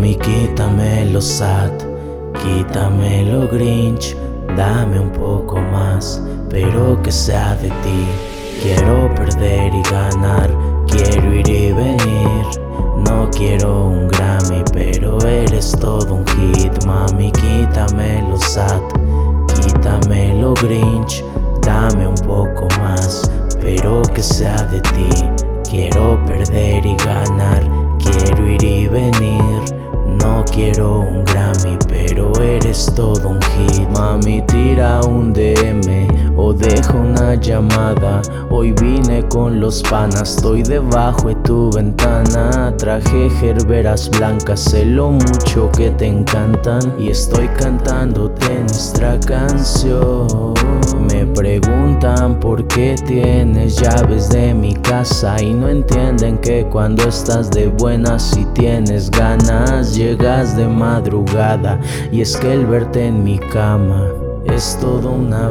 Mami, quítame lo sad, quítame lo Grinch, dame un poco más, pero que sea de ti. Quiero perder y ganar, quiero ir y venir. No quiero un Grammy, pero eres todo un hit. Mami, quítame lo sad, quítame lo Grinch, dame un poco más, pero que sea de ti. Quiero perder y ganar, quiero ir y venir. No quiero un Grammy, pero eres todo un hit. Mami, tira un DM o deja una llamada. Hoy vine con los panas, estoy debajo de tu ventana. Traje gerberas blancas, sé lo mucho que te encantan y estoy cantándote nuestra canción. Me preguntan por qué tienes llaves de mi casa y no entienden que cuando estás de buenas y tienes ganas llegas de madrugada, y es que el verte en mi cama es toda una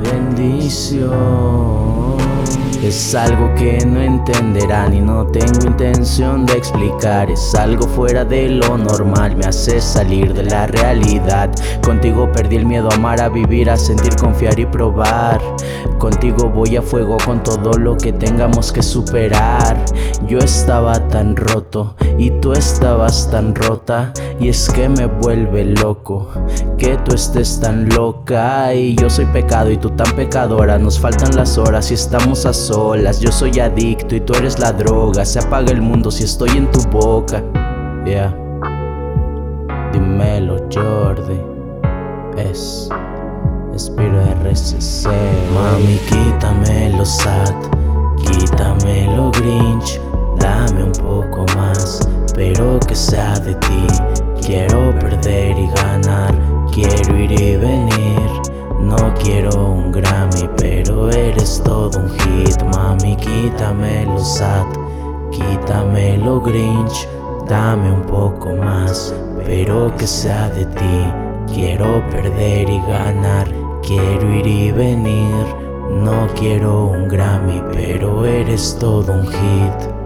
bendición. Es algo que no entenderán y no tengo intención de explicar. Es algo fuera de lo normal, me hace salir de la realidad. Contigo perdí el miedo a amar, a vivir, a sentir, confiar y probar. Contigo voy a fuego con todo lo que tengamos que superar. Yo estaba tan roto y tú estabas tan rota, y es que me vuelve loco que tú estés tan loca y yo soy pecado y tú tan pecadora. Nos faltan las horas y estamos a solas. Yo soy adicto y tú eres la droga. Se apaga el mundo si estoy en tu boca. Yeah. Dímelo, Jordi. Es Espiro RCC. Mami, quítame lo sad, quítame lo Grinch, dame un poco más, pero que sea de ti. Quiero perder y ganar, quiero ir y venir. No quiero un Grammy, pero eres todo un hit. Mami, quítame lo sad, quítame lo Grinch, dame un poco más, pero que sea de ti. Quiero perder y ganar, quiero ir y venir. No quiero un Grammy, pero eres todo un hit.